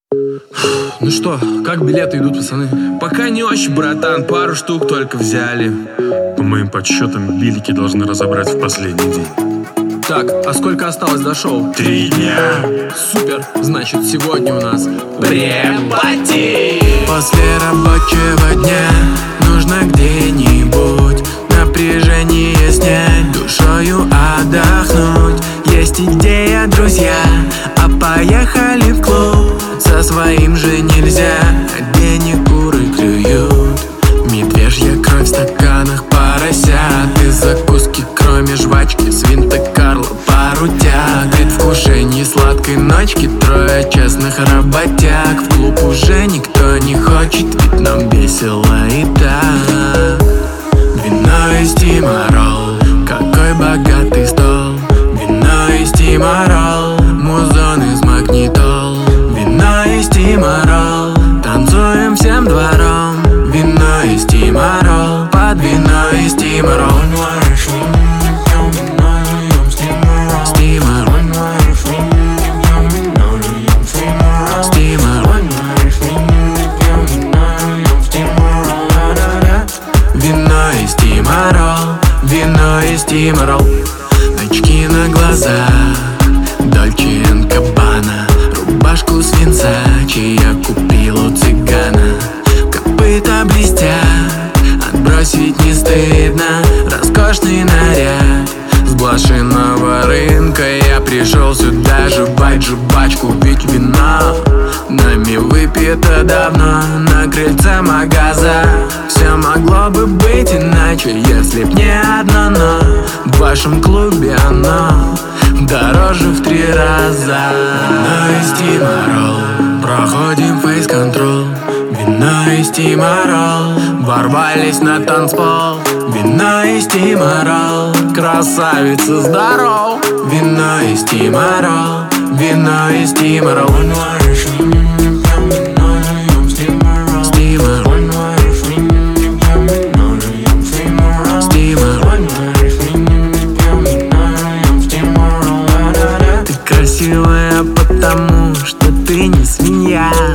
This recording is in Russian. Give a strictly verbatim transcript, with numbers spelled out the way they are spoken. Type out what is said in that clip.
Ну что, как билеты идут, пацаны? Пока не очень, братан, пару штук только взяли. По моим подсчетам, билики должны разобрать в последний день. Так, а сколько осталось до шоу? Три дня. Супер, значит сегодня у нас Препати! После рабочего дня нужно где-нибудь напряжение снять, душою отдохнуть. Есть идея, друзья, а поехали в клуб. Со своим же нельзя, денег куры клюют. Медвежья кровь в стаканах, поросят и закуски, кроме жвачки, свинта Карла, пару тяг. Предвкушение сладкой ночки, трое честных работяг. В клуб уже никто не хочет, ведь нам весело и так. Вино и стимарол, какой богатый стол. Вино и стимарол, музон из магнитол. Вино и стимарол, танцуем всем двором. Вино и стимарол, под вино и стимарол. Вино и стимарол, вино и стимарол. Очки на глаза, Дольче энд Габбана. Рубашку с Версаче я купил у цыгана. Копыта блестят, отбросить не стыдно. Роскошный наряд с блошиного рынка. Я пришел сюда жевать жвачку, пить вино. Нами выпито давно на крыльце магаза. Все могло бы быть иначе, если б не одно но. В вашем клубе оно дороже в три раза. Вино и стимарол, проходим фейс-контрол. Вино и стимарол, ворвались на танцпол. Вино и стимарол, красавица, здоров. Вино и стимарол, вино и стимарол. Ты красивая, потому что ты не свинья.